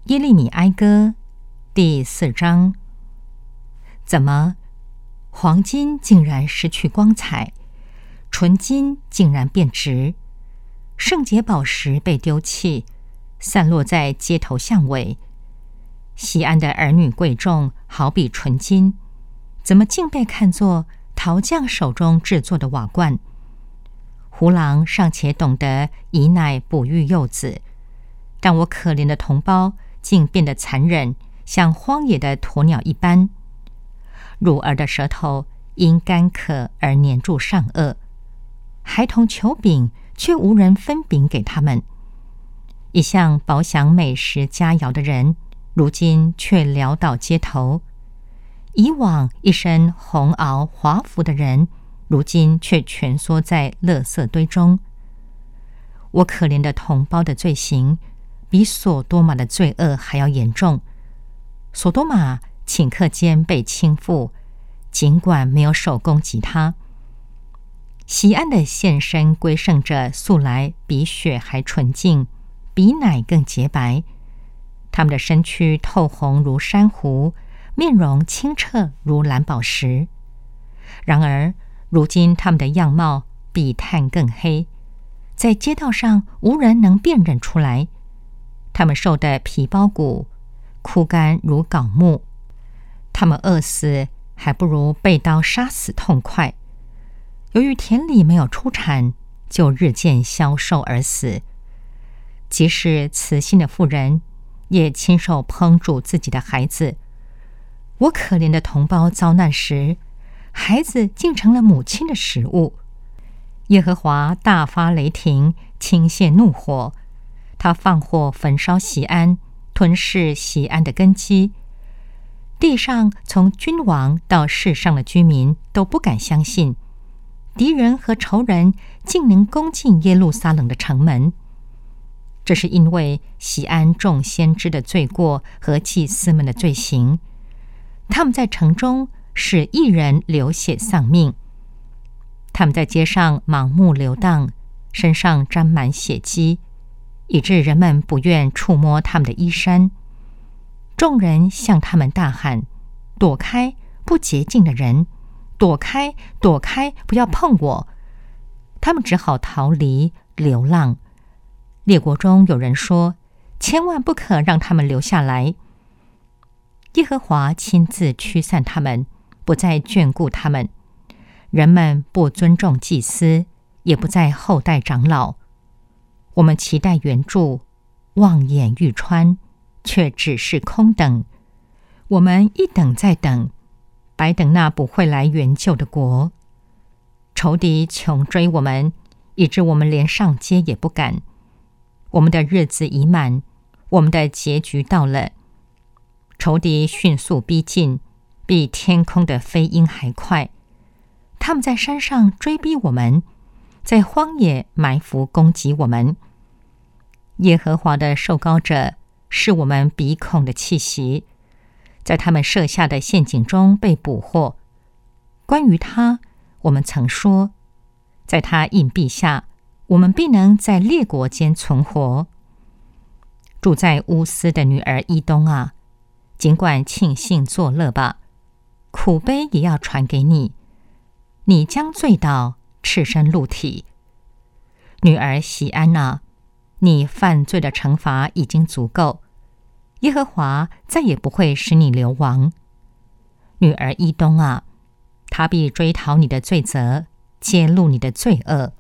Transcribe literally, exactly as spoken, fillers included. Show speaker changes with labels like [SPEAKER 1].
[SPEAKER 1] 耶利米哀歌第四章。怎么，黄金竟然失去光彩，纯金竟然变质，圣洁宝石被丢弃，散落在街头巷尾。锡安的儿女贵重，好比纯金，怎么竟被看作陶匠手中制作的瓦罐？胡狼尚且懂得以奶哺育幼子，但我可怜的同胞竟变得残忍，像荒野的鸵鸟一般。乳儿的舌头因干渴而黏住上颚，孩童求饼，却无人分饼给他们。一向饱享美食佳肴的人，如今却潦倒街头；以往一身红袄华服的人，如今却蜷缩在垃圾堆中。我可怜的同胞的罪行，比索多玛的罪恶还要严重。索多玛顷刻间被倾覆，尽管没有手攻击他。锡安的献身归圣者素来比血还纯净，比奶更洁白。他们的身躯透红如珊瑚，面容清澈如蓝宝石。然而如今他们的样貌比炭更黑，在街道上无人能辨认出来。他们瘦得皮包骨，枯干如槁木。他们饿死还不如被刀杀死痛快。由于田里没有出产，就日渐消瘦而死。即使慈心的妇人，也亲手烹煮自己的孩子。我可怜的同胞遭难时，孩子竟成了母亲的食物。耶和华大发雷霆，倾泻怒火，他放火焚烧锡安，吞噬锡安的根基。地上从君王到世上的居民都不敢相信，敌人和仇人竟能攻进耶路撒冷的城门。这是因为锡安众先知的罪过和祭司们的罪行，他们在城中使一人流血丧命，他们在街上盲目流荡，身上沾满血迹，以致人们不愿触摸他们的衣衫。众人向他们大喊：躲开，不洁净的人！躲开，躲开，不要碰我！他们只好逃离流浪。列国中有人说：千万不可让他们留下来。耶和华亲自驱散他们，不再眷顾他们。人们不尊重祭司，也不再厚待长老。我们期待援助，望眼欲穿，却只是空等。我们一等再等，白等那不会来援救的国。仇敌穷追我们，以致我们连上街也不敢。我们的日子已满，我们的结局到了。仇敌迅速逼近，比天空的飞鹰还快。他们在山上追逼我们，在荒野埋伏攻击我们。耶和华的受膏者是我们鼻孔的气息，在他们设下的陷阱中被捕获。关于他，我们曾说，在他荫庇下，我们必能在列国间存活。住在乌斯的女儿伊东啊，尽管庆幸作乐吧，苦悲也要传给你。你将醉倒，赤身露体。女儿锡安啊，你犯罪的惩罚已经足够，耶和华再也不会使你流亡。女儿伊东啊，他必追讨你的罪责，揭露你的罪恶。